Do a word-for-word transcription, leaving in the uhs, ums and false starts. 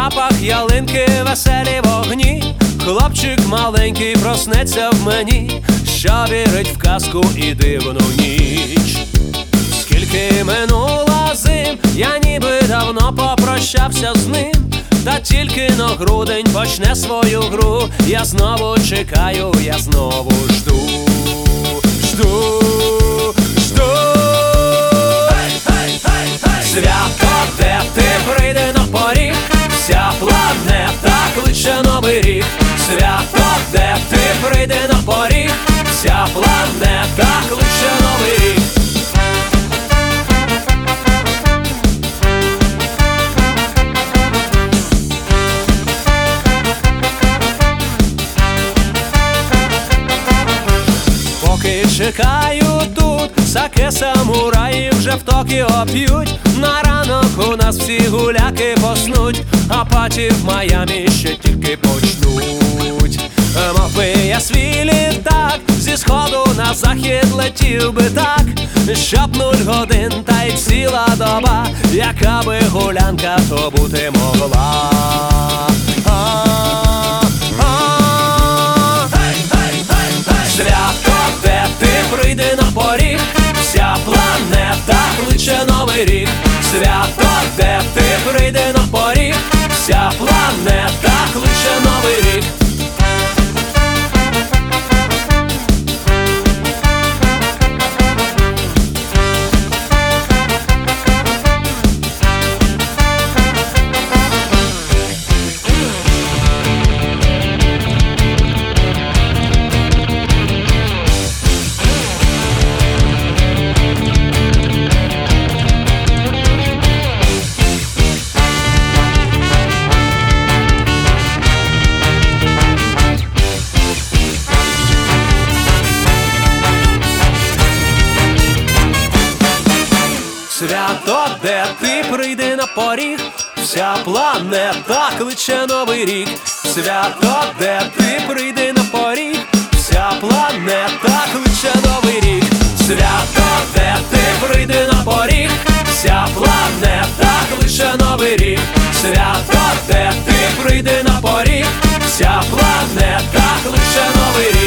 запах ялинки, веселі вогні. Хлопчик маленький проснеться в мені, що вірить в казку і дивну ніч. Скільки минуло зим, я ніби давно попрощався з ним. Та тільки но грудень почне свою гру, я знову чекаю, я знову жду, жду, жду. Hey, hey, hey, hey. Свято, де ти прийди на поріг, вся планета кличе новий рік. Свято, де ти прийди на поріг, вся планета кличе новий рік. Поки чекаю тут, саке самураї вже в Токіо п'ють. На ранок у нас всі гуляки поснуть, а паті в Майамі ще тільки почнуть. Мов би я свій літак зі сходу на захід летів би так, щоб нуль годин та й ціла доба, яка би гулянка то бути могла. Свято, де ти прийди на поріг, вся планета кличе новий рік. Свято, де ти прийди на поріг, вся планета кличе новий рік. Свято, де ти прийди на поріг, вся планета кличе новий рік. Свято, де ти прийди на поріг, вся планета кличе новий рік. Свято, де ти прийди на поріг, вся планета кличе новий рік. Свято, де ти прийди на поріг, вся планета кличе новий рік.